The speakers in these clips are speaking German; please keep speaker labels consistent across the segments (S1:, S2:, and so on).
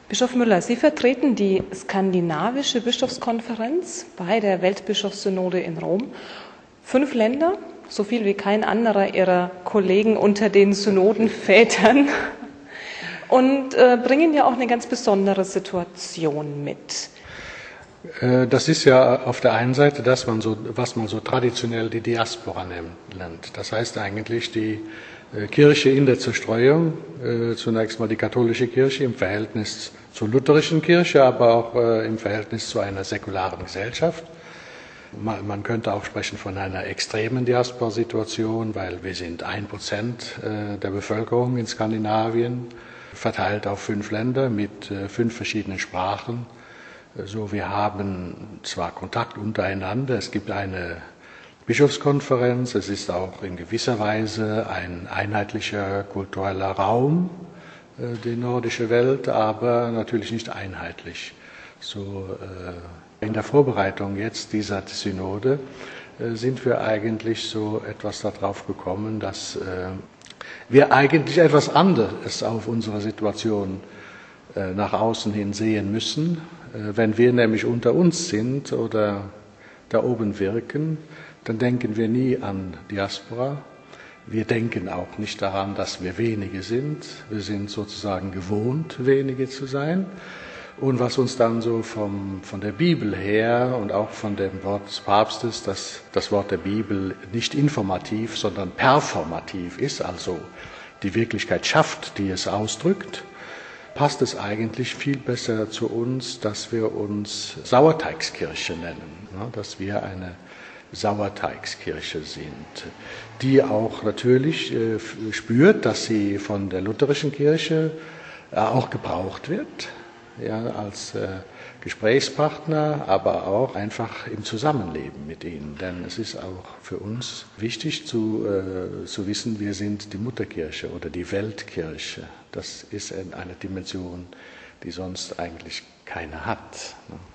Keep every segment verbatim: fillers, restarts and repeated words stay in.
S1: Bischof Müller, Sie vertreten die skandinavische Bischofskonferenz bei der Weltbischofssynode in Rom. Fünf Länder, so viel wie kein anderer Ihrer Kollegen unter den Synodenvätern, und äh, bringen ja auch eine ganz besondere Situation mit.
S2: Das ist ja auf der einen Seite das, man so, was man so traditionell die Diaspora nennt. Das heißt eigentlich die Kirche in der Zerstreuung, zunächst mal die katholische Kirche im Verhältnis zur lutherischen Kirche, aber auch im Verhältnis zu einer säkularen Gesellschaft. Man könnte auch sprechen von einer extremen Diaspora-Situation, weil wir sind ein Prozent der Bevölkerung in Skandinavien, verteilt auf fünf Länder mit fünf verschiedenen Sprachen. So, wir haben zwar Kontakt untereinander, es gibt eine Bischofskonferenz, es ist auch in gewisser Weise ein einheitlicher kultureller Raum, die nordische Welt, aber natürlich nicht einheitlich. So, in der Vorbereitung jetzt dieser Synode sind wir eigentlich so etwas darauf gekommen, dass wir eigentlich etwas anderes auf unsere Situation nach außen hin sehen müssen. Wenn wir nämlich unter uns sind oder da oben wirken, dann denken wir nie an Diaspora. Wir denken auch nicht daran, dass wir wenige sind. Wir sind sozusagen gewohnt, wenige zu sein. Und was uns dann so vom, von der Bibel her und auch von dem Wort des Papstes, dass das Wort der Bibel nicht informativ, sondern performativ ist, also die Wirklichkeit schafft, die es ausdrückt, passt es eigentlich viel besser zu uns, dass wir uns Sauerteigskirche nennen, dass wir eine Sauerteigskirche sind, die auch natürlich spürt, dass sie von der lutherischen Kirche auch gebraucht wird, ja, als Gesprächspartner, aber auch einfach im Zusammenleben mit ihnen. Denn es ist auch für uns wichtig zu, äh, zu wissen, wir sind die Mutterkirche oder die Weltkirche. Das ist eine Dimension, die sonst eigentlich keine hat.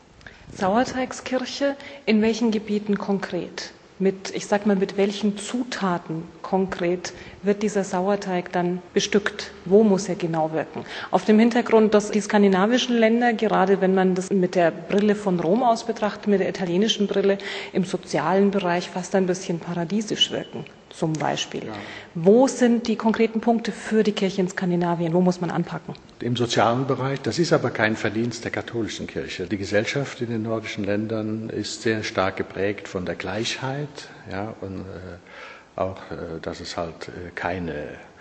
S1: Sauerteigskirche, in welchen Gebieten konkret? Mit, ich sag mal, mit welchen Zutaten konkret wird dieser Sauerteig dann bestückt? Wo muss er genau wirken? Auf dem Hintergrund, dass die skandinavischen Länder, gerade wenn man das mit der Brille von Rom aus betrachtet, mit der italienischen Brille, im sozialen Bereich fast ein bisschen paradiesisch wirken, zum Beispiel. Ja. Wo sind die konkreten Punkte für die Kirche in Skandinavien? Wo muss man anpacken?
S2: Im sozialen Bereich, das ist aber kein Verdienst der katholischen Kirche. Die Gesellschaft in den nordischen Ländern ist sehr stark geprägt von der Gleichheit, ja, und äh, auch, äh, dass es halt äh, keine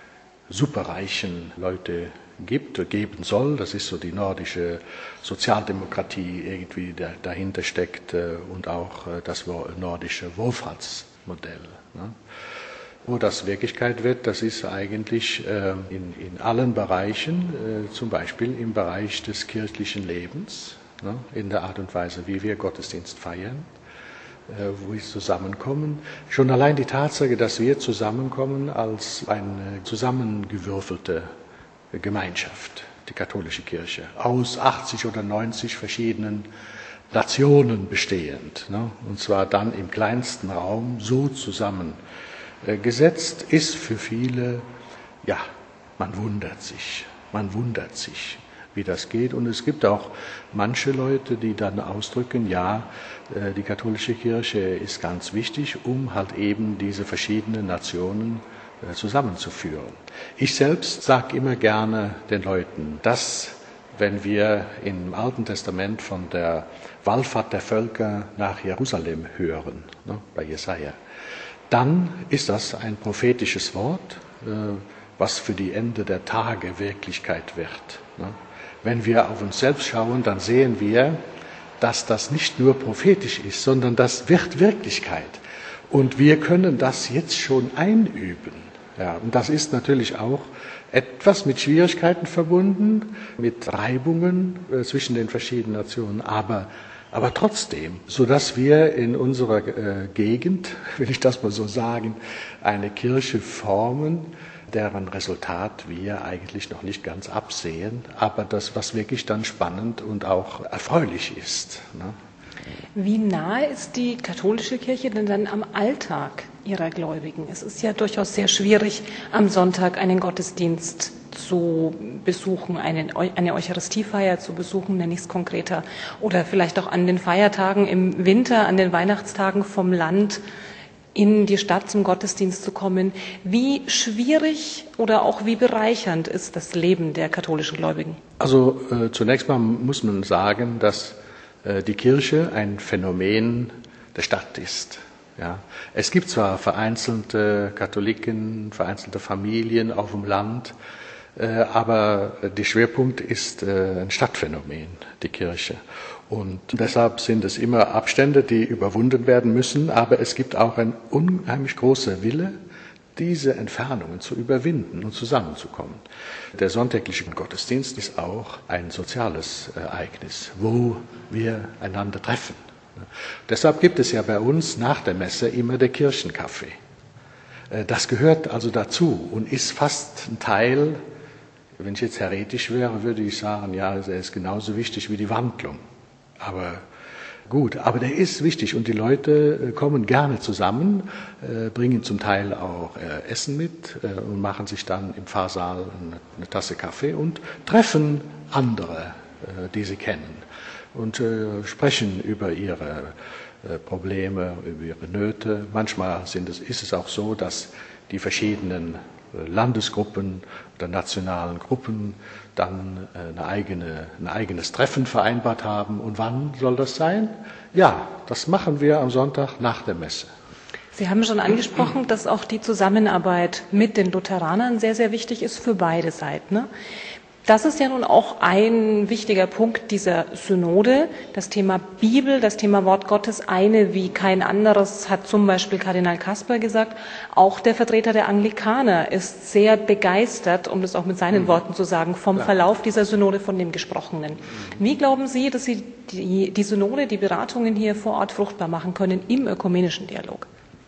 S2: superreichen Leute gibt, geben soll. Das ist so die nordische Sozialdemokratie irgendwie, der dahinter steckt, äh, und auch äh, das nordische Wohlfahrtsmodell. Ne? Wo das Wirklichkeit wird, das ist eigentlich äh, in, in allen Bereichen, äh, zum Beispiel im Bereich des kirchlichen Lebens, ne, in der Art und Weise, wie wir Gottesdienst feiern, äh, wo wir zusammenkommen. Schon allein die Tatsache, dass wir zusammenkommen als eine zusammengewürfelte Gemeinschaft, die katholische Kirche, aus achtzig oder neunzig verschiedenen Nationen bestehend, ne, und zwar dann im kleinsten Raum so zusammen gesetzt, ist für viele, ja, man wundert sich, man wundert sich, wie das geht. Und es gibt auch manche Leute, die dann ausdrücken, ja, die katholische Kirche ist ganz wichtig, um halt eben diese verschiedenen Nationen zusammenzuführen. Ich selbst sage immer gerne den Leuten, dass, wenn wir im Alten Testament von der Wallfahrt der Völker nach Jerusalem hören, ne, bei Jesaja, dann ist das ein prophetisches Wort, was für die Ende der Tage Wirklichkeit wird. Wenn wir auf uns selbst schauen, dann sehen wir, dass das nicht nur prophetisch ist, sondern das wird Wirklichkeit. Und wir können das jetzt schon einüben. Ja, und das ist natürlich auch etwas mit Schwierigkeiten verbunden, mit Reibungen zwischen den verschiedenen Nationen, aber Aber trotzdem, sodass wir in unserer äh, Gegend, will ich das mal so sagen, eine Kirche formen, deren Resultat wir eigentlich noch nicht ganz absehen, aber das, was wirklich dann spannend und auch erfreulich ist. Ne?
S1: Wie nahe ist die katholische Kirche denn dann am Alltag ihrer Gläubigen? Es ist ja durchaus sehr schwierig, am Sonntag einen Gottesdienst zu besuchen, einen, eine Eucharistiefeier zu besuchen, nenne ich es konkreter, oder vielleicht auch an den Feiertagen im Winter, an den Weihnachtstagen vom Land in die Stadt zum Gottesdienst zu kommen. Wie schwierig oder auch wie bereichernd ist das Leben der katholischen Gläubigen?
S2: Also äh, zunächst mal muss man sagen, dass äh, die Kirche ein Phänomen der Stadt ist. Ja. Es gibt zwar vereinzelte Katholiken, vereinzelte Familien auf dem Land, äh, aber der Schwerpunkt ist äh, ein Stadtphänomen, die Kirche. Und deshalb sind es immer Abstände, die überwunden werden müssen, aber es gibt auch ein unheimlich großer Wille, diese Entfernungen zu überwinden und zusammenzukommen. Der sonntägliche Gottesdienst ist auch ein soziales Ereignis, wo wir einander treffen. Deshalb gibt es ja bei uns nach der Messe immer der Kirchenkaffee. Das gehört also dazu und ist fast ein Teil, wenn ich jetzt heretisch wäre, würde ich sagen, ja, er ist genauso wichtig wie die Wandlung. Aber gut, aber der ist wichtig und die Leute kommen gerne zusammen, äh, bringen zum Teil auch äh, Essen mit äh, und machen sich dann im Pfarrsaal eine, eine Tasse Kaffee und treffen andere, äh, die sie kennen und äh, sprechen über ihre äh, Probleme, über ihre Nöte. Manchmal sind es, ist es auch so, dass die verschiedenen Landesgruppen oder nationalen Gruppen dann eine eigene, ein eigenes Treffen vereinbart haben. Und wann soll das sein? Ja, das machen wir am Sonntag nach der Messe.
S1: Sie haben schon angesprochen, dass auch die Zusammenarbeit mit den Lutheranern sehr, sehr wichtig ist für beide Seiten, ne? Das ist ja nun auch ein wichtiger Punkt dieser Synode. Das Thema Bibel, das Thema Wort Gottes, eine wie kein anderes, hat zum Beispiel Kardinal Kasper gesagt. Auch der Vertreter der Anglikaner ist sehr begeistert, um das auch mit seinen mhm. Worten zu sagen, vom ja. Verlauf dieser Synode, von dem Gesprochenen. Mhm. Wie glauben Sie, dass Sie die, die Synode, die Beratungen hier vor Ort fruchtbar machen können im ökumenischen Dialog?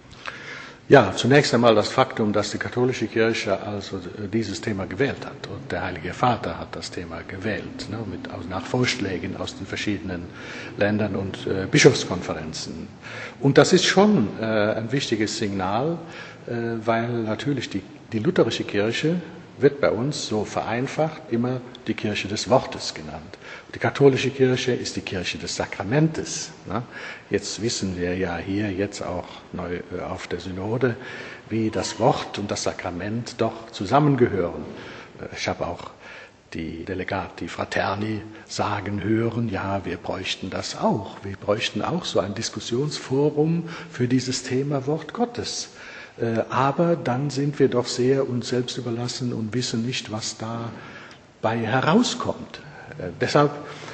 S2: Ja, zunächst einmal das Faktum, dass die katholische Kirche also dieses Thema gewählt hat und der Heilige Vater hat das Thema gewählt, ne, mit, also nach Vorschlägen aus den verschiedenen Ländern und äh, Bischofskonferenzen. Und das ist schon äh, ein wichtiges Signal, äh, weil natürlich die, die lutherische Kirche wird bei uns so vereinfacht immer die Kirche des Wortes genannt. Die katholische Kirche ist die Kirche des Sakramentes. Jetzt wissen wir ja hier jetzt auch neu auf der Synode, wie das Wort und das Sakrament doch zusammengehören. Ich habe auch die Delegati Fraterni sagen hören, ja, wir bräuchten das auch. Wir bräuchten auch so ein Diskussionsforum für dieses Thema Wort Gottes. Aber dann sind wir doch sehr uns selbst überlassen und wissen nicht, was dabei herauskommt. Deshalb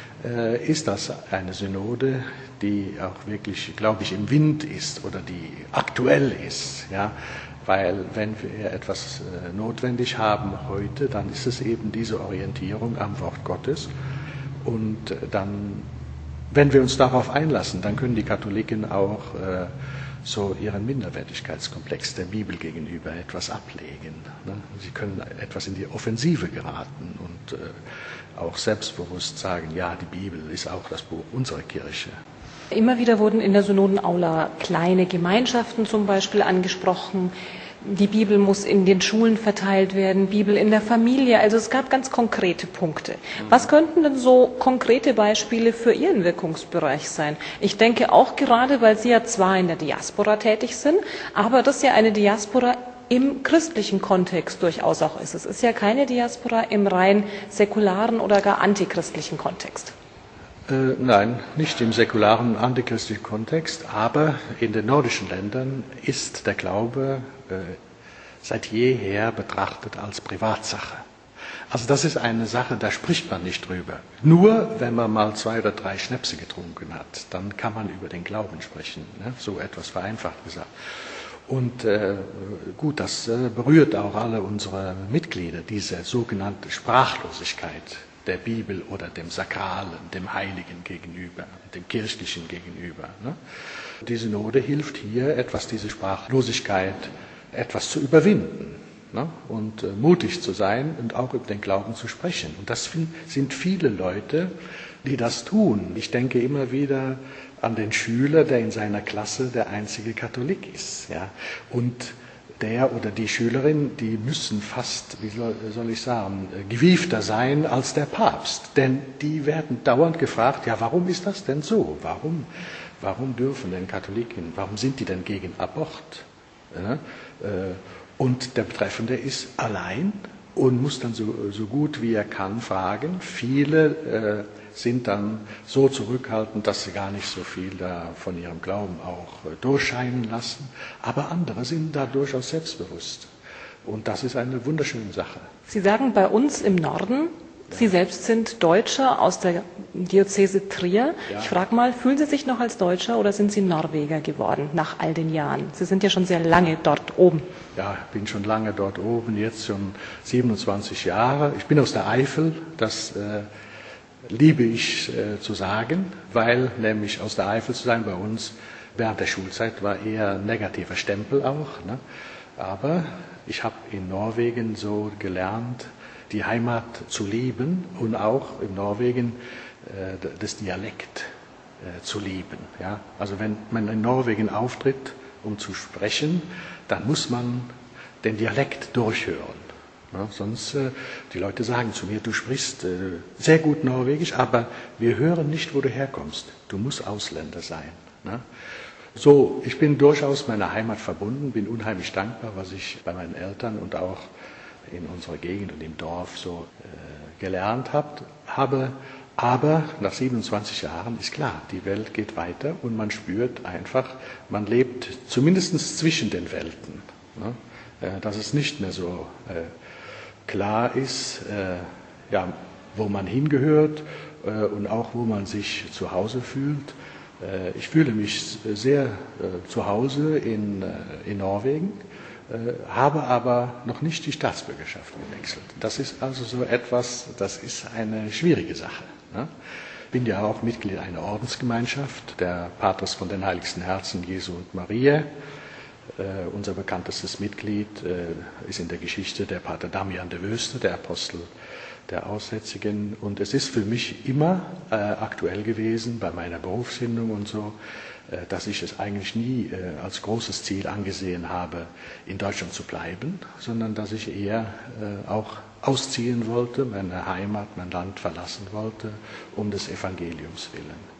S2: ist das eine Synode, die auch wirklich, glaube ich, im Wind ist oder die aktuell ist. Ja? Weil wenn wir etwas notwendig haben heute, dann ist es eben diese Orientierung am Wort Gottes. Und dann, wenn wir uns darauf einlassen, dann können die Katholiken auch so ihren Minderwertigkeitskomplex der Bibel gegenüber etwas ablegen. Sie können etwas in die Offensive geraten und auch selbstbewusst sagen, ja, die Bibel ist auch das Buch unserer Kirche.
S1: Immer wieder wurden in der Synodenaula kleine Gemeinschaften zum Beispiel angesprochen. Die Bibel muss in den Schulen verteilt werden, Bibel in der Familie. Also es gab ganz konkrete Punkte. Was könnten denn so konkrete Beispiele für Ihren Wirkungsbereich sein? Ich denke auch gerade, weil Sie ja zwar in der Diaspora tätig sind, aber das ja eine Diaspora im christlichen Kontext durchaus auch ist. Es ist ja keine Diaspora im rein säkularen oder gar antichristlichen Kontext.
S2: Äh, nein, nicht im säkularen antichristlichen Kontext, aber in den nordischen Ländern ist der Glaube äh, seit jeher betrachtet als Privatsache. Also das ist eine Sache, da spricht man nicht drüber. Nur wenn man mal zwei oder drei Schnäpse getrunken hat, dann kann man über den Glauben sprechen, ne? So etwas vereinfacht gesagt. Und äh, gut, das äh, berührt auch alle unsere Mitglieder, diese sogenannte Sprachlosigkeit der Bibel oder dem Sakralen, dem Heiligen gegenüber, dem Kirchlichen gegenüber. Ne? Die Synode hilft hier, etwas diese Sprachlosigkeit etwas zu überwinden, ne? Und äh, mutig zu sein und auch über den Glauben zu sprechen. Und das sind viele Leute, die das tun. Ich denke immer wieder an den Schüler, der in seiner Klasse der einzige Katholik ist. Ja? Und der oder die Schülerin, die müssen fast, wie soll, soll ich sagen, gewiefter sein als der Papst. Denn die werden dauernd gefragt, ja, warum ist das denn so? Warum, warum dürfen denn Katholiken, warum sind die denn gegen Abort? Ja? Und der Betreffende ist allein und muss dann so, so gut wie er kann fragen. Viele äh, sind dann so zurückhaltend, dass sie gar nicht so viel da von ihrem Glauben auch äh, durchscheinen lassen. Aber andere sind da durchaus selbstbewusst. Und das ist eine wunderschöne Sache.
S1: Sie sagen bei uns im Norden, Sie selbst sind Deutscher aus der Diözese Trier. Ja. Ich frage mal, fühlen Sie sich noch als Deutscher oder sind Sie Norweger geworden nach all den Jahren? Sie sind ja schon sehr lange dort oben.
S2: Ja, ich bin schon lange dort oben, jetzt schon siebenundzwanzig Jahre. Ich bin aus der Eifel, das äh, liebe ich äh, zu sagen, weil nämlich aus der Eifel zu sein bei uns während der Schulzeit war eher ein negativer Stempel auch. Ne? Aber ich habe in Norwegen so gelernt, die Heimat zu lieben und auch in Norwegen äh, das Dialekt äh, zu lieben. Ja? Also wenn man in Norwegen auftritt, um zu sprechen, dann muss man den Dialekt durchhören. Ja? Sonst, äh, die Leute sagen zu mir, du sprichst äh, sehr gut Norwegisch, aber wir hören nicht, wo du herkommst. Du musst Ausländer sein. Ne? So, ich bin durchaus meiner Heimat verbunden, bin unheimlich dankbar, was ich bei meinen Eltern und auch in unserer Gegend und im Dorf so äh, gelernt habt, habe. Aber nach siebenundzwanzig Jahren ist klar, die Welt geht weiter und man spürt einfach, man lebt zumindest zwischen den Welten. Ne? Äh, dass es nicht mehr so äh, klar ist, äh, ja, wo man hingehört äh, und auch wo man sich zu Hause fühlt. Äh, ich fühle mich sehr äh, zu Hause in, äh, in Norwegen. Habe aber noch nicht die Staatsbürgerschaft gewechselt. Das ist also so etwas, das ist eine schwierige Sache. Ne? Bin ja auch Mitglied einer Ordensgemeinschaft, der Patres von den Heiligsten Herzen Jesu und Maria. Äh, unser bekanntestes Mitglied äh, ist in der Geschichte der Pater Damian de Wöste, der Apostel der Aussätzigen. Und es ist für mich immer äh, aktuell gewesen, bei meiner Berufsfindung und so, dass ich es eigentlich nie äh, als großes Ziel angesehen habe, in Deutschland zu bleiben, sondern dass ich eher äh, auch ausziehen wollte, meine Heimat, mein Land verlassen wollte, um des Evangeliums willen.